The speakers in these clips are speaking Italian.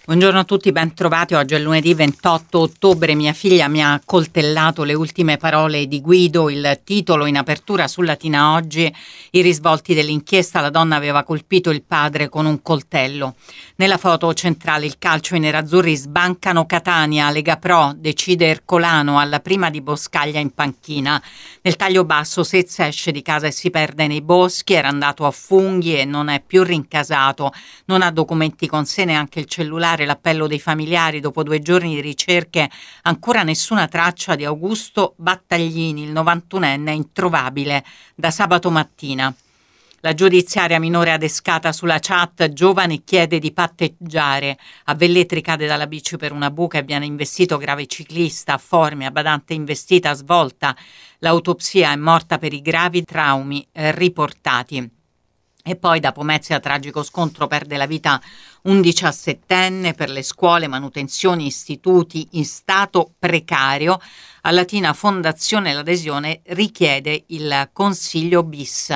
Buongiorno a tutti, ben trovati. Oggi è lunedì 28 ottobre. Mia figlia mi ha coltellato le ultime parole di Guido. Il titolo in apertura su Latina Oggi: i risvolti dell'inchiesta, la donna aveva colpito il padre con un coltello. Nella foto centrale il calcio, i nerazzurri sbancano Catania, Lega Pro, decide Ercolano, alla prima di Boscaglia in panchina. Nel taglio basso Sezza esce di casa e si perde nei boschi, era andato a funghi e non è più rincasato, non ha documenti con sé, neanche il cellulare. L'appello dei familiari: dopo 2 giorni di ricerche ancora nessuna traccia di Augusto Battaglini, il 91enne introvabile da sabato mattina. La giudiziaria minore adescata sulla chat, giovane chiede di patteggiare, a Velletri cade dalla bici per una buca e viene investito, grave ciclista, a Formia, badante investita, svolta, l'autopsia è morta per i gravi traumi riportati. E poi da Pomezia, tragico scontro, perde la vita un 17enne, per le scuole, manutenzioni, istituti in stato precario. A Latina Fondazione l'adesione richiede il Consiglio bis.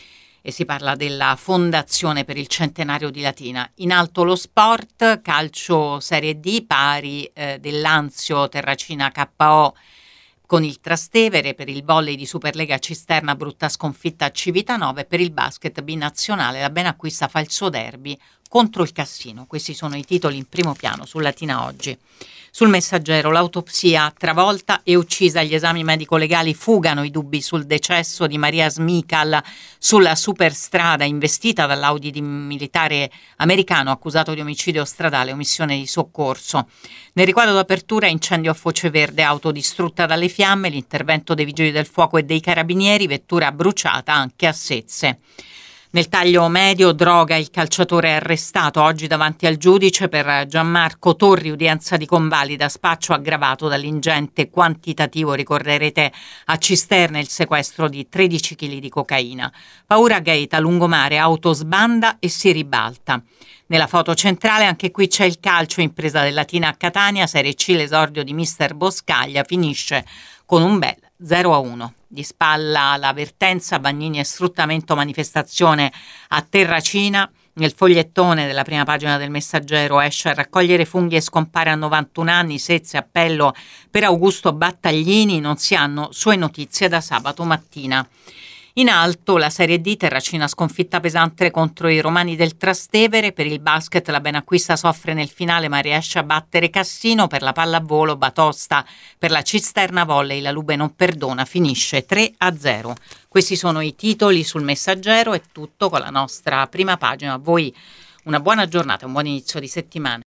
E si parla della Fondazione per il centenario di Latina. In alto lo sport, calcio Serie D, pari dell'Anzio Terracina KO con il Trastevere. Per il volley di Superlega Cisterna, brutta sconfitta a Civitanova, e per il basket binazionale la Benacquista fa il suo derby contro il Cassino. Questi sono i titoli in primo piano su Latina Oggi. Sul Messaggero: l'autopsia travolta e uccisa, gli esami medico-legali fugano i dubbi sul decesso di Maria Smikal sulla superstrada, investita dall'Audi di militare americano accusato di omicidio stradale e omissione di soccorso. Nel riquadro d'apertura: incendio a Foce Verde, auto distrutta dalle fiamme, l'intervento dei vigili del fuoco e dei carabinieri, vettura bruciata anche a Sezze. Nel taglio medio: droga, il calciatore è arrestato oggi davanti al giudice. Per Gianmarco Torri, udienza di convalida, spaccio aggravato dall'ingente quantitativo, ricorderete a Cisterna il sequestro di 13 kg di cocaina. Paura gate a lungomare, auto sbanda e si ribalta. Nella foto centrale anche qui c'è il calcio, impresa del Latina a Catania, Serie C, l'esordio di mister Boscaglia finisce con un bel 0-1. Di spalla l'avvertenza: Bagnini e sfruttamento, manifestazione a Terracina. Nel fogliettone della prima pagina del Messaggero: esce a raccogliere funghi e scompare a 91 anni, Sezze, appello per Augusto Battaglini, non si hanno sue notizie da sabato mattina. In alto la Serie D, Terracina sconfitta pesante contro i romani del Trastevere. Per il basket la Benacquista soffre nel finale ma riesce a battere Cassino. Per la pallavolo batosta per la Cisterna Volley, la Lube non perdona, finisce 3-0. Questi sono i titoli sul Messaggero. È tutto con la nostra prima pagina. A voi una buona giornata, un buon inizio di settimana.